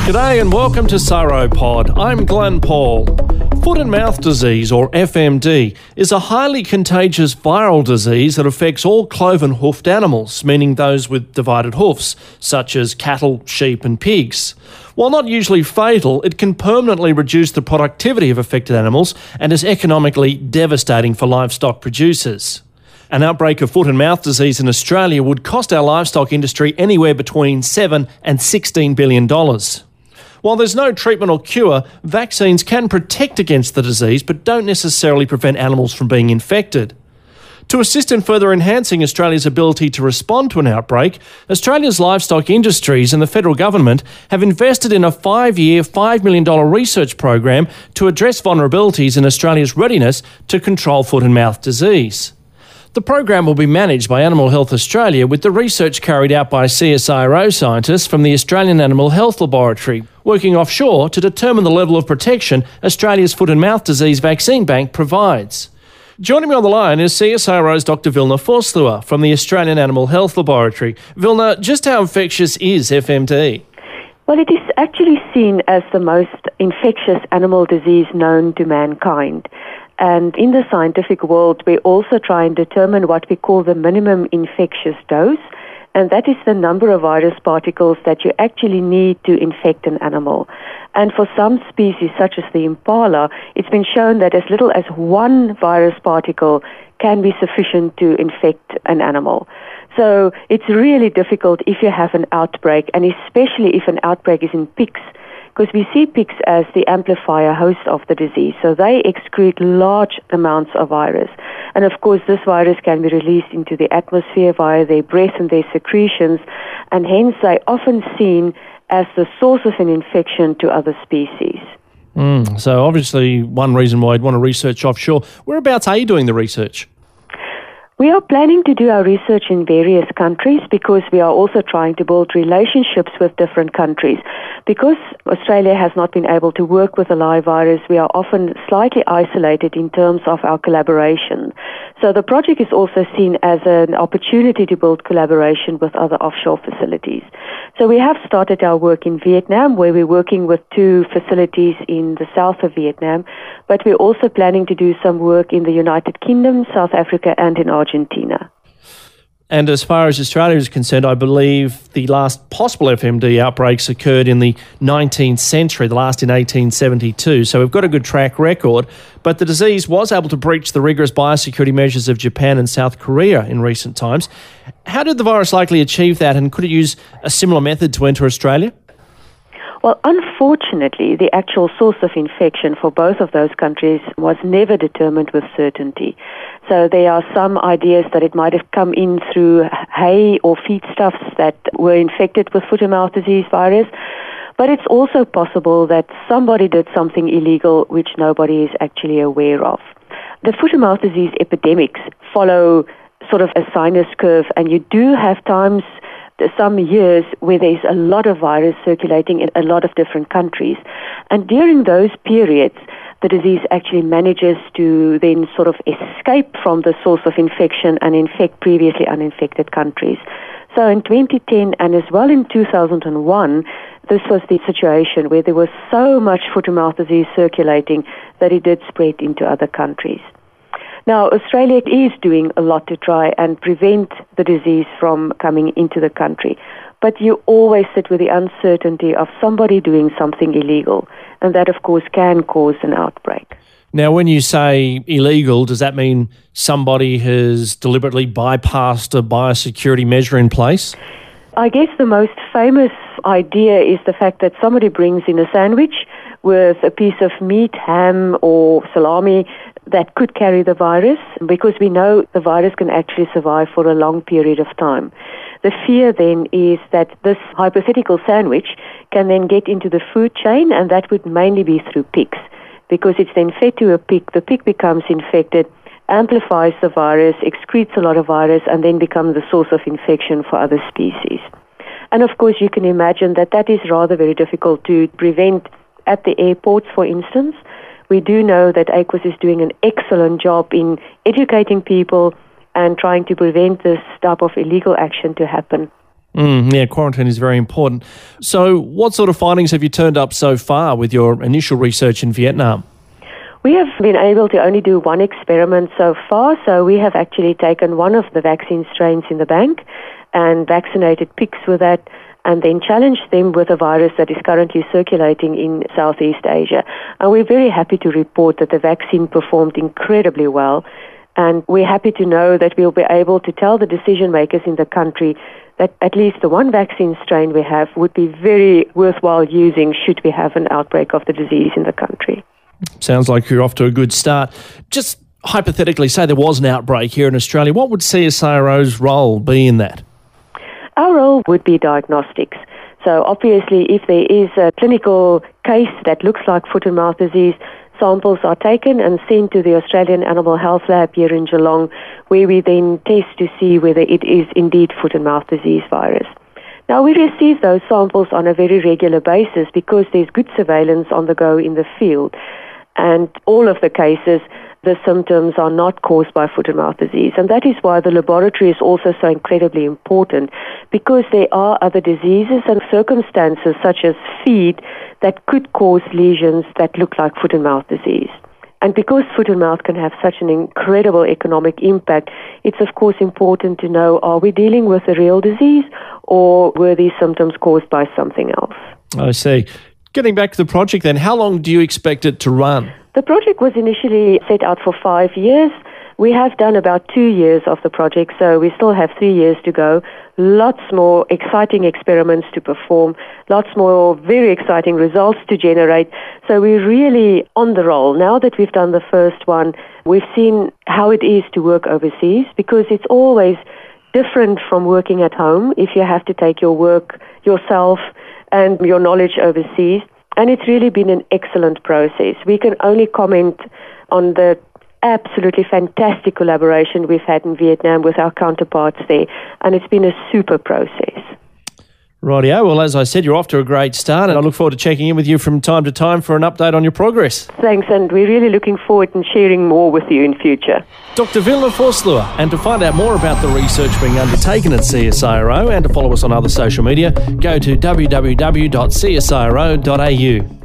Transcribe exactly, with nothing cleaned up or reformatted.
G'day and welcome to Sauropod. I'm Glenn Paul. Foot and mouth disease, or F M D, is a highly contagious viral disease that affects all cloven-hoofed animals, meaning those with divided hoofs, such as cattle, sheep and pigs. While not usually fatal, it can permanently reduce the productivity of affected animals and is economically devastating for livestock producers. An outbreak of foot and mouth disease in Australia would cost our livestock industry anywhere between seven and sixteen billion dollars. While there's no treatment or cure, vaccines can protect against the disease but don't necessarily prevent animals from being infected. To assist in further enhancing Australia's ability to respond to an outbreak, Australia's livestock industries and the federal government have invested in a five-year, five million dollars research program to address vulnerabilities in Australia's readiness to control foot and mouth disease. The program will be managed by Animal Health Australia, with the research carried out by C S I R O scientists from the Australian Animal Health Laboratory, working offshore to determine the level of protection Australia's foot and mouth disease vaccine bank provides. Joining me on the line is C S I R O's Doctor Vilna Forslua from the Australian Animal Health Laboratory. Vilna, just how infectious is F M D? Well, it is actually seen as the most infectious animal disease known to mankind. And in the scientific world, we also try and determine what we call the minimum infectious dose, and that is the number of virus particles that you actually need to infect an animal. And for some species, such as the impala, it's been shown that as little as one virus particle can be sufficient to infect an animal. So it's really difficult if you have an outbreak, and especially if an outbreak is in pigs, because we see pigs as the amplifier host of the disease. So they excrete large amounts of virus. And of course, this virus can be released into the atmosphere via their breath and their secretions, and hence they're often seen as the source of an infection to other species. Mm, so obviously one reason why I'd want to research offshore. Whereabouts are you doing the research? We are planning to do our research in various countries because we are also trying to build relationships with different countries. Because Australia has not been able to work with the live virus, we are often slightly isolated in terms of our collaboration. So the project is also seen as an opportunity to build collaboration with other offshore facilities. So we have started our work in Vietnam, where we're working with two facilities in the south of Vietnam, but we're also planning to do some work in the United Kingdom, South Africa, and in Argentina. And as far as Australia is concerned, I believe the last possible F M D outbreaks occurred in the nineteenth century, the last in eighteen seventy-two. So we've got a good track record, but the disease was able to breach the rigorous biosecurity measures of Japan and South Korea in recent times. How did the virus likely achieve that, and could it use a similar method to enter Australia? Well, unfortunately, the actual source of infection for both of those countries was never determined with certainty. So there are some ideas that it might have come in through hay or feedstuffs that were infected with foot and mouth disease virus. But it's also possible that somebody did something illegal which nobody is actually aware of. The foot and mouth disease epidemics follow sort of a sinus curve, and you do have times, some years, where there's a lot of virus circulating in a lot of different countries. And during those periods, the disease actually manages to then sort of escape from the source of infection and infect previously uninfected countries. So in twenty ten and as well in two thousand one, this was the situation where there was so much foot and mouth disease circulating that it did spread into other countries. Now, Australia is doing a lot to try and prevent the disease from coming into the country. But you always sit with the uncertainty of somebody doing something illegal. And that, of course, can cause an outbreak. Now, when you say illegal, does that mean somebody has deliberately bypassed a biosecurity measure in place? I guess the most famous idea is the fact that somebody brings in a sandwich with a piece of meat, ham or salami that could carry the virus, because we know the virus can actually survive for a long period of time. The fear then is that this hypothetical sandwich can then get into the food chain, and that would mainly be through pigs, because it's then fed to a pig, the pig becomes infected, amplifies the virus, excretes a lot of virus, and then becomes the source of infection for other species. And of course, you can imagine that that is rather very difficult to prevent at the airports, for instance. We do know that AQUIS is doing an excellent job in educating people and trying to prevent this type of illegal action to happen. Mm, yeah, quarantine is very important. So what sort of findings have you turned up so far with your initial research in Vietnam? We have been able to only do one experiment so far, so we have actually taken one of the vaccine strains in the bank and vaccinated pigs with that, and then challenged them with a virus that is currently circulating in Southeast Asia. And we're very happy to report that the vaccine performed incredibly well, and we're happy to know that we'll be able to tell the decision makers in the country that at least the one vaccine strain we have would be very worthwhile using should we have an outbreak of the disease in the country. Sounds like you're off to a good start. Just hypothetically, say there was an outbreak here in Australia, what would C S I R O's role be in that? Our role would be diagnostics. So obviously, if there is a clinical case that looks like foot and mouth disease, samples are taken and sent to the Australian Animal Health Lab here in Geelong, where we then test to see whether it is indeed foot and mouth disease virus. Now, we receive those samples on a very regular basis because there's good surveillance on the go in the field. And all of the cases, the symptoms are not caused by foot and mouth disease. And that is why the laboratory is also so incredibly important, because there are other diseases and circumstances such as feed that could cause lesions that look like foot and mouth disease. And because foot and mouth can have such an incredible economic impact, it's of course important to know, are we dealing with a real disease or were these symptoms caused by something else? I see. Getting back to the project then, how long do you expect it to run? The project was initially set out for five years. We have done about two years of the project, so we still have three years to go. Lots more exciting experiments to perform, lots more very exciting results to generate. So we're really on the roll. Now that we've done the first one, we've seen how it is to work overseas, because it's always different from working at home if you have to take your work yourself and your knowledge overseas. And it's really been an excellent process. We can only comment on the absolutely fantastic collaboration we've had in Vietnam with our counterparts there, and it's been a super process. Rightio. Well, as I said, you're off to a great start, and I look forward to checking in with you from time to time for an update on your progress. Thanks, and we're really looking forward to sharing more with you in future. Doctor Vilma Vosloo, and to find out more about the research being undertaken at C S I R O and to follow us on other social media, go to w w w dot c s i r o dot a u.